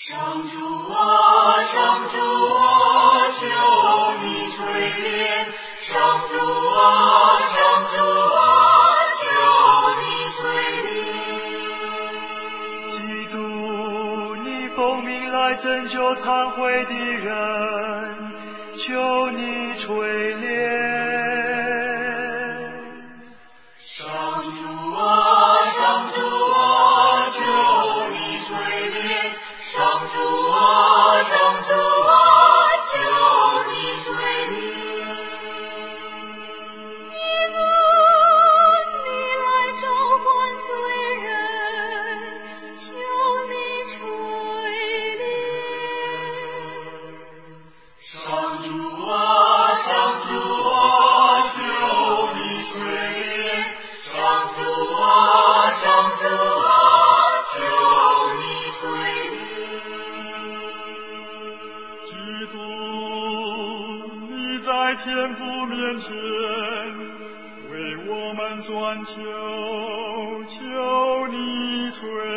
上主啊，上主啊，求你垂怜！上主啊，上主啊，求你垂怜！ 基督，你奉命来拯救忏悔的人，求你垂怜！ 上主啊，上主啊，求你垂怜！上主啊，上主啊，求你垂怜！ 基督，你来召唤罪人，求你垂怜！ 上主啊，上主啊，求你垂怜！上主啊，上主啊，求你垂怜！ 基督，你在天父面前为我们转求，求你垂